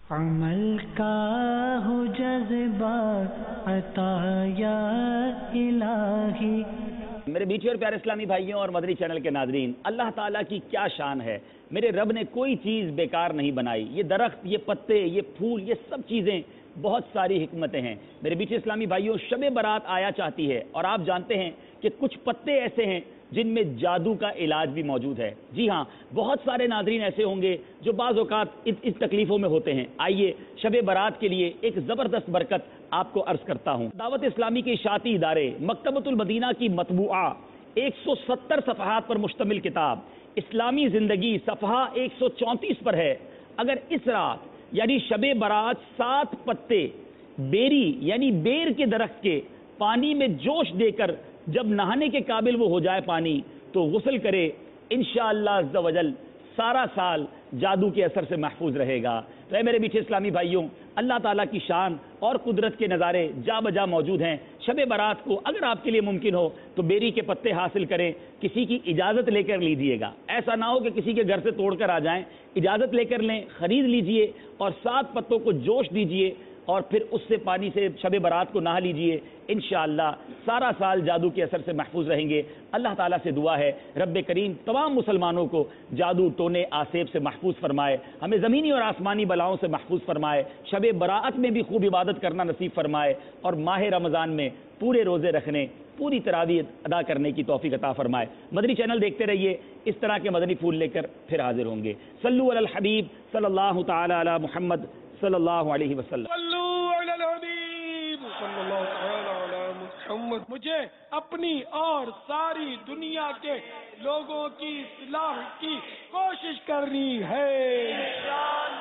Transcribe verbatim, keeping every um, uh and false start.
عمل کا ہو جذبہ عطا یا الہی۔ میرے بیچے اور پیارے اسلامی بھائیوں اور مدنی چینل کے ناظرین، اللہ تعالیٰ کی کیا شان ہے۔ میرے رب نے کوئی چیز بیکار نہیں بنائی۔ یہ درخت، یہ پتے، یہ پھول، یہ سب چیزیں بہت ساری حکمتیں ہیں۔ میرے بیچے اسلامی بھائیوں، شب برات آیا چاہتی ہے اور آپ جانتے ہیں کہ کچھ پتے ایسے ہیں جن میں جادو کا علاج بھی موجود ہے۔ جی ہاں، بہت سارے ناظرین ایسے ہوں گے جو بعض اوقات اس, اس تکلیفوں میں ہوتے ہیں۔ آئیے شب برات کے لیے ایک زبردست برکت آپ کو عرض کرتا ہوں۔ دعوت اسلامی کے اشاعتی ادارے مکتبۃ المدینہ کی مطبوعہ ایک سو ستر صفحات پر مشتمل کتاب اسلامی زندگی صفحہ ایک سو چونتیس پر ہے۔ اگر اس رات یعنی شب برات سات پتے بیری یعنی بیر کے درخت کے پانی میں جوش دے کر جب نہانے کے قابل وہ ہو جائے پانی تو غسل کرے، انشاءاللہ عز و جل سارا سال جادو کے اثر سے محفوظ رہے گا۔ تو اے میرے میٹھے اسلامی بھائیوں، اللہ تعالیٰ کی شان اور قدرت کے نظارے جا بجا موجود ہیں۔ شب برات کو اگر آپ کے لیے ممکن ہو تو بیری کے پتے حاصل کریں، کسی کی اجازت لے کر لیجئے گا۔ ایسا نہ ہو کہ کسی کے گھر سے توڑ کر آ جائیں، اجازت لے کر لیں، خرید لیجئے اور سات پتوں کو جوش دیجئے اور پھر اس سے پانی سے شب برات کو نہا لیجئے۔ انشاءاللہ سارا سال جادو کے اثر سے محفوظ رہیں گے۔ اللہ تعالیٰ سے دعا ہے رب کریم تمام مسلمانوں کو جادو ٹونے آسیب سے محفوظ فرمائے، ہمیں زمینی اور آسمانی بلاؤں سے محفوظ فرمائے، شب برات میں بھی خوب عبادت کرنا نصیب فرمائے اور ماہ رمضان میں پورے روزے رکھنے، پوری تراویح ادا کرنے کی توفیق عطا فرمائے۔ مدنی چینل دیکھتے رہیے، اس طرح کے مدنی پھول لے کر پھر حاضر ہوں گے۔ صلو علی الحبیب صلی اللہ تعالی علی محمد صلی اللہ علیہ وسلم۔ صلو علی الحبیب صلی اللہ تعالی علی محمد۔ مجھے اپنی اور ساری دنیا کے لوگوں کی اصلاح کی کوشش کرنی ہے۔